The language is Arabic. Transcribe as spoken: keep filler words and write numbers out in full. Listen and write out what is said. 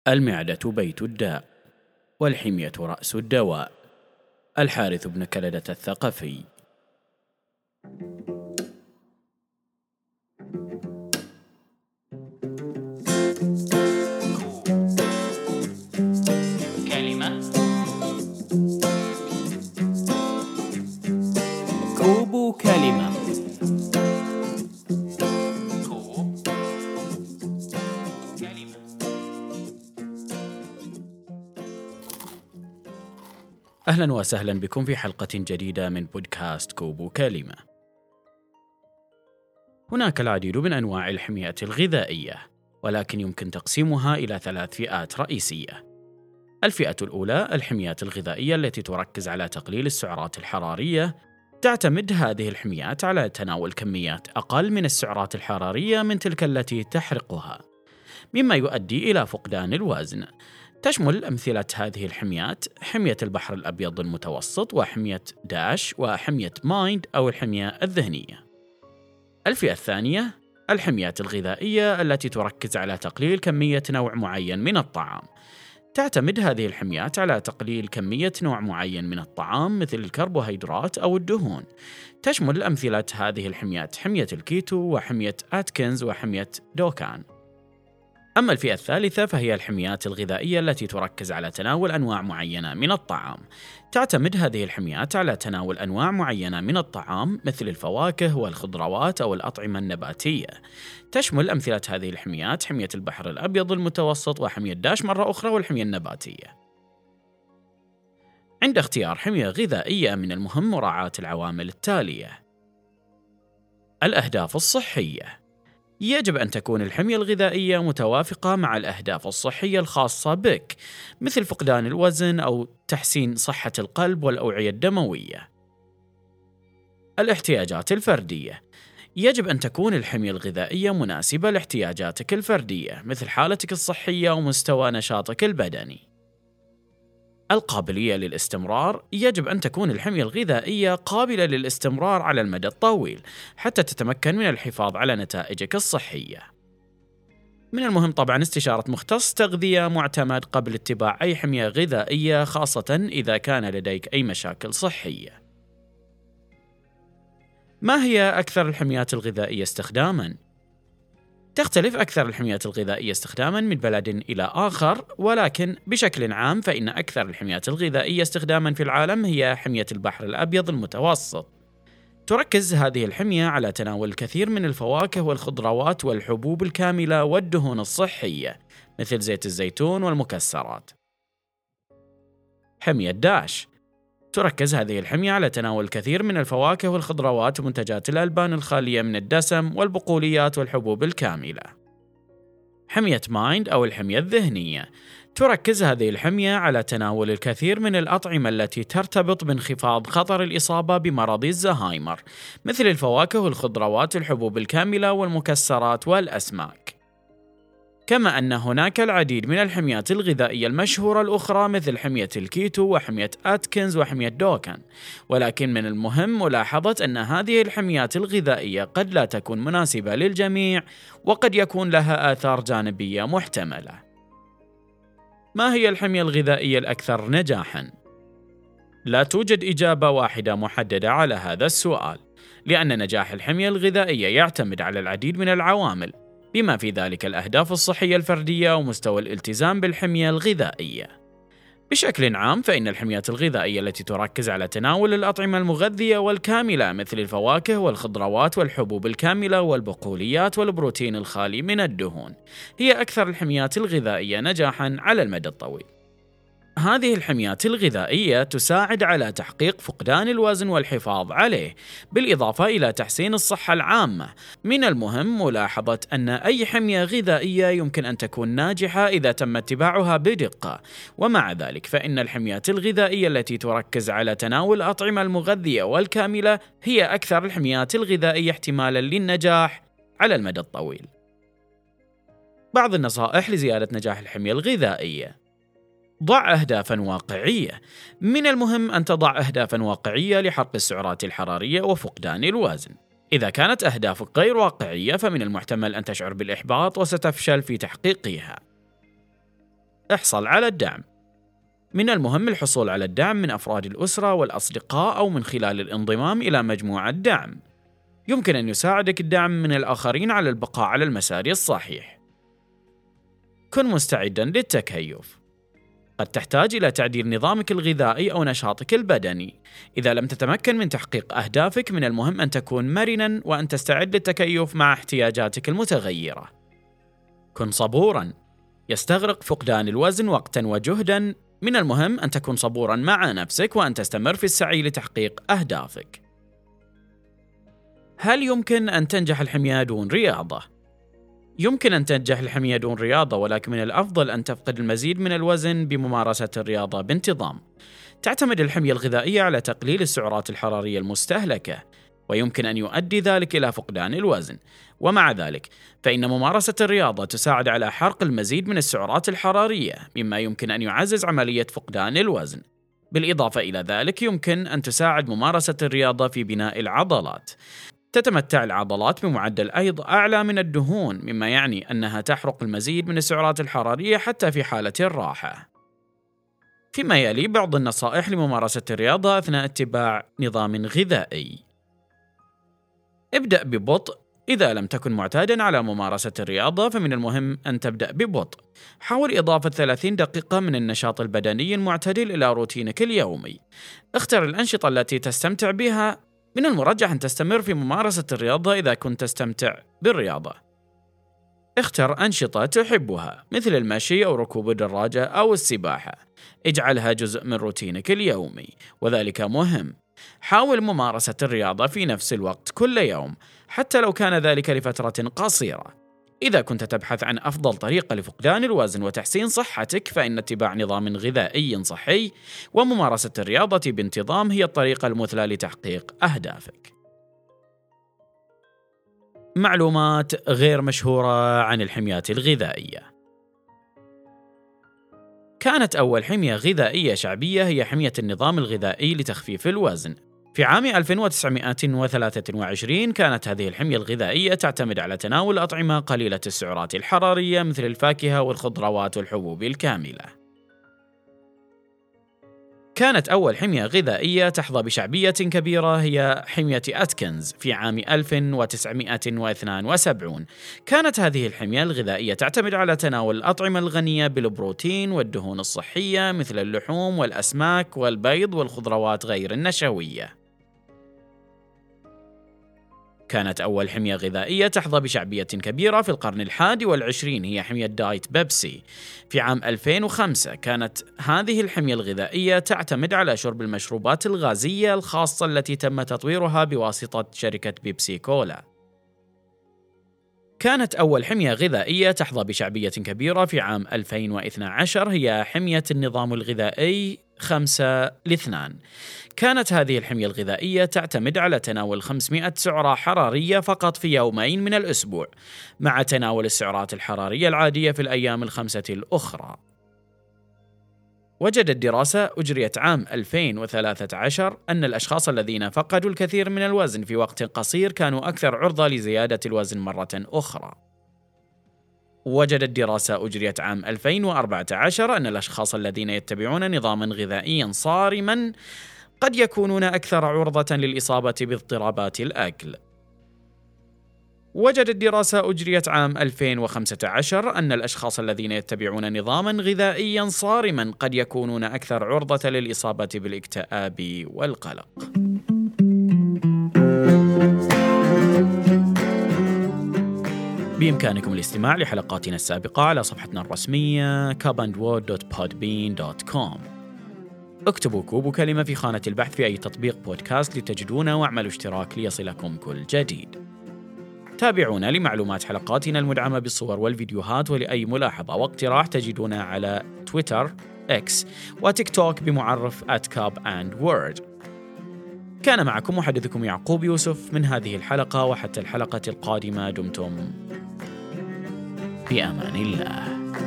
المعدة بيت الداء، والحمية رأس الدواء. الحارث بن كلدة الثقفي. كلمة كوب كلمة. كوب كلمة. أهلا وسهلا بكم في حلقة جديدة من بودكاست كوب كلمة. هناك العديد من أنواع الحمية الغذائية، ولكن يمكن تقسيمها إلى ثلاث فئات رئيسية. الفئة الأولى الحميات الغذائية التي تركز على تقليل السعرات الحرارية. تعتمد هذه الحميات على تناول كميات أقل من السعرات الحرارية من تلك التي تحرقها، مما يؤدي إلى فقدان الوزن. تشمل أمثلة هذه الحميات حمية البحر الأبيض المتوسط، وحمية داش، وحمية مايند أو الحمية الذهنية. الفئة الثانية الحميات الغذائية التي تركز على تقليل كمية نوع معين من الطعام. تعتمد هذه الحميات على تقليل كمية نوع معين من الطعام مثل الكربوهيدرات أو الدهون. تشمل أمثلة هذه الحميات حمية الكيتو، وحمية أتكنز، وحمية دوكان. أما الفئة الثالثة فهي الحميات الغذائية التي تركز على تناول أنواع معينة من الطعام. تعتمد هذه الحميات على تناول أنواع معينة من الطعام مثل الفواكه والخضروات أو الأطعمة النباتية. تشمل أمثلة هذه الحميات حمية البحر الأبيض المتوسط، وحمية داش مرة أخرى، والحمية النباتية. عند اختيار حمية غذائية من المهم مراعاة العوامل التالية. الأهداف الصحية. يجب أن تكون الحمية الغذائية متوافقة مع الأهداف الصحية الخاصة بك، مثل فقدان الوزن أو تحسين صحة القلب والأوعية الدموية. الاحتياجات الفردية. يجب أن تكون الحمية الغذائية مناسبة لاحتياجاتك الفردية، مثل حالتك الصحية ومستوى نشاطك البدني. القابلية للاستمرار. يجب أن تكون الحمية الغذائية قابلة للاستمرار على المدى الطويل حتى تتمكن من الحفاظ على نتائجك الصحية. من المهم طبعا استشارة مختص تغذية معتمد قبل اتباع أي حمية غذائية، خاصة إذا كان لديك أي مشاكل صحية. ما هي أكثر الحميات الغذائية استخداماً؟ تختلف أكثر الحميات الغذائية استخداماً من بلد إلى آخر، ولكن بشكل عام فإن أكثر الحميات الغذائية استخداماً في العالم هي حمية البحر الأبيض المتوسط. تركز هذه الحمية على تناول الكثير من الفواكه والخضروات والحبوب الكاملة والدهون الصحية مثل زيت الزيتون والمكسرات. حمية داش. تركز هذه الحمية على تناول الكثير من الفواكه والخضروات ومنتجات الألبان الخالية من الدسم والبقوليات والحبوب الكاملة. حمية مايند أو الحمية الذهنية. تركز هذه الحمية على تناول الكثير من الأطعمة التي ترتبط بانخفاض خطر الإصابة بمرض الزهايمر، مثل الفواكه والخضروات والحبوب الكاملة والمكسرات والأسماك. كما أن هناك العديد من الحميات الغذائية المشهورة الأخرى مثل حمية الكيتو وحمية أتكنز وحمية دوكان، ولكن من المهم ملاحظة أن هذه الحميات الغذائية قد لا تكون مناسبة للجميع، وقد يكون لها آثار جانبية محتملة. ما هي الحمية الغذائية الأكثر نجاحاً؟ لا توجد إجابة واحدة محددة على هذا السؤال، لأن نجاح الحمية الغذائية يعتمد على العديد من العوامل، بما في ذلك الأهداف الصحية الفردية ومستوى الالتزام بالحمية الغذائية. بشكل عام فإن الحميات الغذائية التي تركز على تناول الأطعمة المغذية والكاملة مثل الفواكه والخضروات والحبوب الكاملة والبقوليات والبروتين الخالي من الدهون هي أكثر الحميات الغذائية نجاحاً على المدى الطويل. هذه الحميات الغذائية تساعد على تحقيق فقدان الوزن والحفاظ عليه، بالإضافة إلى تحسين الصحة العامة. من المهم ملاحظة أن أي حمية غذائية يمكن أن تكون ناجحة إذا تم اتباعها بدقة، ومع ذلك فإن الحميات الغذائية التي تركز على تناول الأطعمة المغذية والكاملة هي أكثر الحميات الغذائية احتمالاً للنجاح على المدى الطويل. بعض النصائح لزيادة نجاح الحمية الغذائية. ضع أهدافاً واقعية. من المهم أن تضع أهدافاً واقعية لحرق السعرات الحرارية وفقدان الوزن. إذا كانت أهدافك غير واقعية فمن المحتمل أن تشعر بالإحباط وستفشل في تحقيقها. احصل على الدعم. من المهم الحصول على الدعم من أفراد الأسرة والأصدقاء أو من خلال الانضمام إلى مجموعة دعم. يمكن أن يساعدك الدعم من الآخرين على البقاء على المسار الصحيح. كن مستعداً للتكيف. قد تحتاج إلى تعديل نظامك الغذائي أو نشاطك البدني. إذا لم تتمكن من تحقيق أهدافك، من المهم أن تكون مرناً وأن تستعد للتكيف مع احتياجاتك المتغيرة. كن صبوراً. يستغرق فقدان الوزن وقتاً وجهداً. من المهم أن تكون صبوراً مع نفسك وأن تستمر في السعي لتحقيق أهدافك. هل يمكن أن تنجح الحمية دون رياضة؟ يمكن أن تنجح الحمية دون رياضة، ولكن من الأفضل أن تفقد المزيد من الوزن بممارسة الرياضة بانتظام. تعتمد الحمية الغذائية على تقليل السعرات الحرارية المستهلكة، ويمكن أن يؤدي ذلك إلى فقدان الوزن. ومع ذلك فإن ممارسة الرياضة تساعد على حرق المزيد من السعرات الحرارية، مما يمكن أن يعزز عملية فقدان الوزن. بالإضافة إلى ذلك يمكن أن تساعد ممارسة الرياضة في بناء العضلات. تتمتع العضلات بمعدل أيض أعلى من الدهون، مما يعني أنها تحرق المزيد من السعرات الحرارية حتى في حالة الراحة. فيما يلي بعض النصائح لممارسة الرياضة أثناء اتباع نظام غذائي. ابدأ ببطء. إذا لم تكن معتادا على ممارسة الرياضة فمن المهم أن تبدأ ببطء. حاول إضافة ثلاثين دقيقة من النشاط البدني المعتدل إلى روتينك اليومي. اختر الأنشطة التي تستمتع بها. من المرجح أن تستمر في ممارسة الرياضة إذا كنت تستمتع بالرياضة. اختر أنشطة تحبها مثل المشي أو ركوب الدراجة أو السباحة. اجعلها جزء من روتينك اليومي، وذلك مهم. حاول ممارسة الرياضة في نفس الوقت كل يوم، حتى لو كان ذلك لفترة قصيرة. إذا كنت تبحث عن أفضل طريقة لفقدان الوزن وتحسين صحتك، فإن اتباع نظام غذائي صحي وممارسة الرياضة بانتظام هي الطريقة المثلى لتحقيق أهدافك. معلومات غير مشهورة عن الحميات الغذائية. كانت أول حمية غذائية شعبية هي حمية النظام الغذائي لتخفيف الوزن. في عام ألف وتسعمائة وثلاثة وعشرين كانت هذه الحمية الغذائية تعتمد على تناول أطعمة قليلة السعرات الحرارية مثل الفاكهة والخضروات والحبوب الكاملة. كانت أول حمية غذائية تحظى بشعبية كبيرة هي حمية أتكنز في عام ألف وتسعمائة واثنين وسبعين. كانت هذه الحمية الغذائية تعتمد على تناول الأطعمة الغنية بالبروتين والدهون الصحية مثل اللحوم والأسماك والبيض والخضروات غير النشوية. كانت أول حمية غذائية تحظى بشعبية كبيرة في القرن الحادي والعشرين هي حمية دايت بيبسي. في عام ألفين وخمسة كانت هذه الحمية الغذائية تعتمد على شرب المشروبات الغازية الخاصة التي تم تطويرها بواسطة شركة بيبسي كولا. كانت أول حمية غذائية تحظى بشعبية كبيرة في عام ألفين واثني عشر هي حمية النظام الغذائي خمسة لاثنين. كانت هذه الحمية الغذائية تعتمد على تناول خمسمائة سعرة حرارية فقط في يومين من الأسبوع، مع تناول السعرات الحرارية العادية في الأيام الخمسة الأخرى. وجدت دراسة أجريت عام ألفين وثلاثة عشر أن الأشخاص الذين فقدوا الكثير من الوزن في وقت قصير كانوا أكثر عرضة لزيادة الوزن مرة أخرى. وجدت دراسة أجريت عام ألفين وأربعة عشر أن الأشخاص الذين يتبعون نظاماً غذائياً صارماً قد يكونون أكثر عرضة للإصابة باضطرابات الأكل. وجدت دراسة أجريت عام ألفين وخمسة عشر أن الأشخاص الذين يتبعون نظاماً غذائياً صارماً قد يكونون أكثر عرضة للإصابة بالاكتئاب والقلق. بإمكانكم الاستماع لحلقاتنا السابقة على صفحتنا الرسمية كاب أند وورد دوت بودبين دوت كوم. اكتبوا كوب وكلمة في خانة البحث في أي تطبيق بودكاست لتجدونا، واعملوا اشتراك ليصلكم كل جديد. تابعونا لمعلومات حلقاتنا المدعمة بالصور والفيديوهات، ولأي ملاحظة واقتراح تجدونا على تويتر إكس وتيك توك بمعرف آت كاب أند وورد. كان معكم محدثكم يعقوب يوسف من هذه الحلقة، وحتى الحلقة القادمة دمتم بأمان الله.